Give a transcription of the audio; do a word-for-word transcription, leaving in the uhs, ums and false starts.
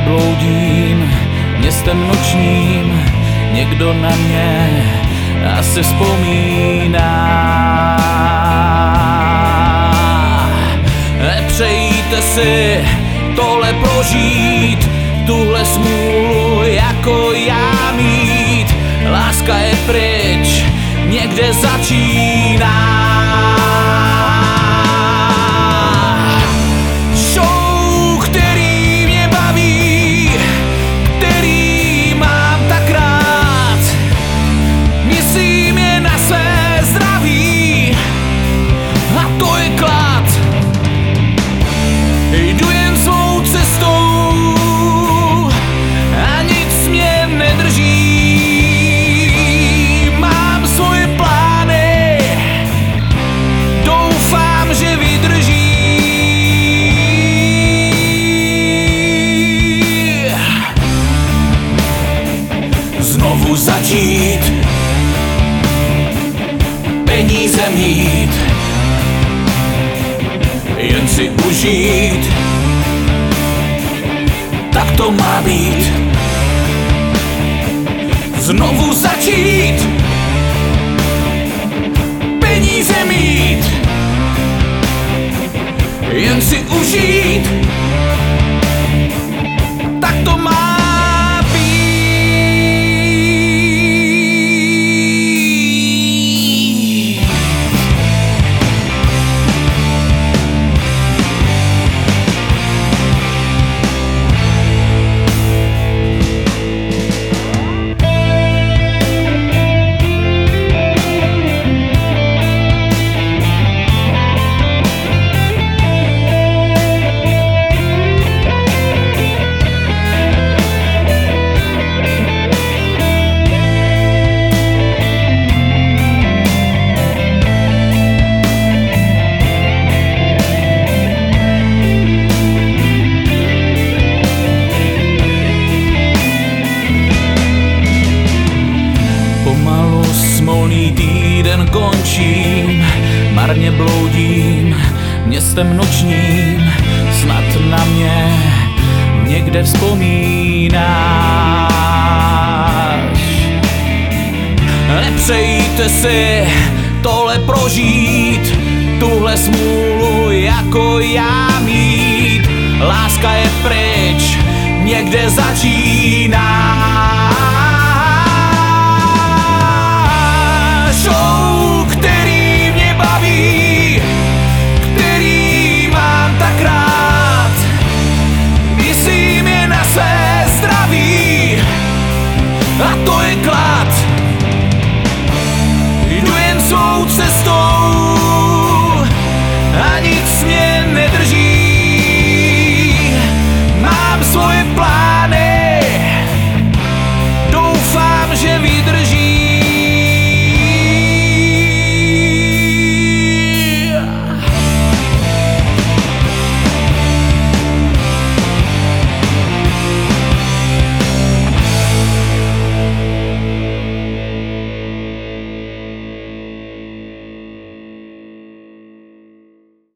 bloudím městem nočním, někdo na mě asi vzpomíná. Nepřejíte si tohle prožít, tuhle smůlu jako já mít. Láska je pryč, někde začíná. Jdu jen svou cestou a nic mě nedrží. Mám svoje plány, doufám, že vydrží. Znovu začít, peníze mít, jen si užít, tak to má být. Znovu začít, peníze mít, jen si užít, tak to má být. Smolný týden končím, marně bloudím městem nočním, snad na mě někde vzpomínáš. Nepřejíte si tohle prožít, tuhle smůlu jako já mít. Láska je pryč, někde začíná.